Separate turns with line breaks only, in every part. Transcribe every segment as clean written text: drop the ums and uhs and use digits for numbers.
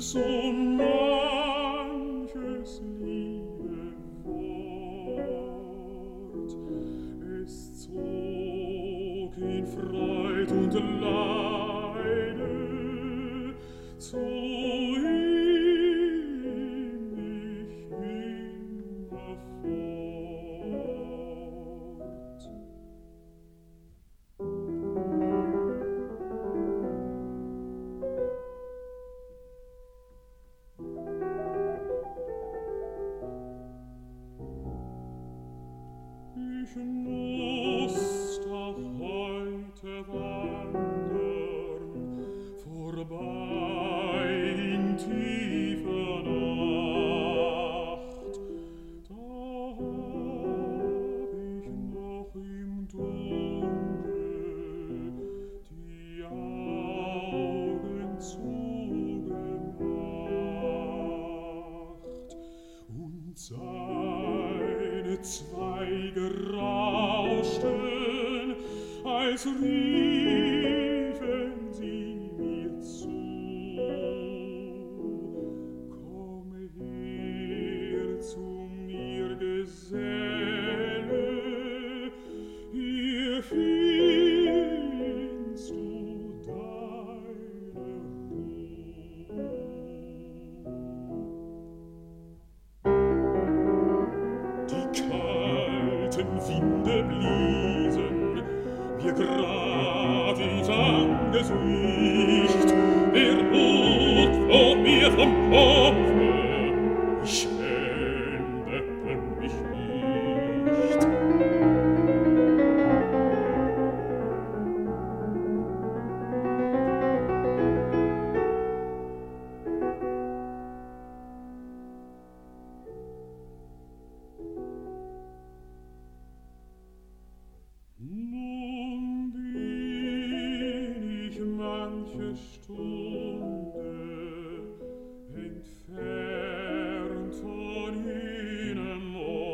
so manches liebe Wort. Es zog in Freud und Leide zu ihm ich immerfort. Ich muss doch heute wandern, vorbei in tiefer Nacht. Da hab ich noch im Dunkel die Augen zugemacht und seine Zweige rauschten, als riefen sie mir zu. Komme her zu mir, Geselle, hier findest du deine Ruhe. Die kalten Winde bliesen mir grad ins Angesicht, der Mut floh mir vom Kopfe, ich schämte mich nicht. Nun bin ich manche Stunde entfernt von jenem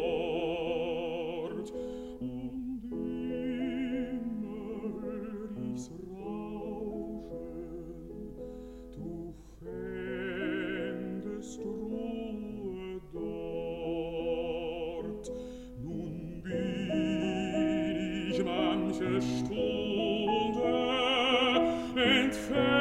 Ort, und immer hör ich's rauschen, du fändest Ruhe dort. Nun bin ich manche Stunde entfernt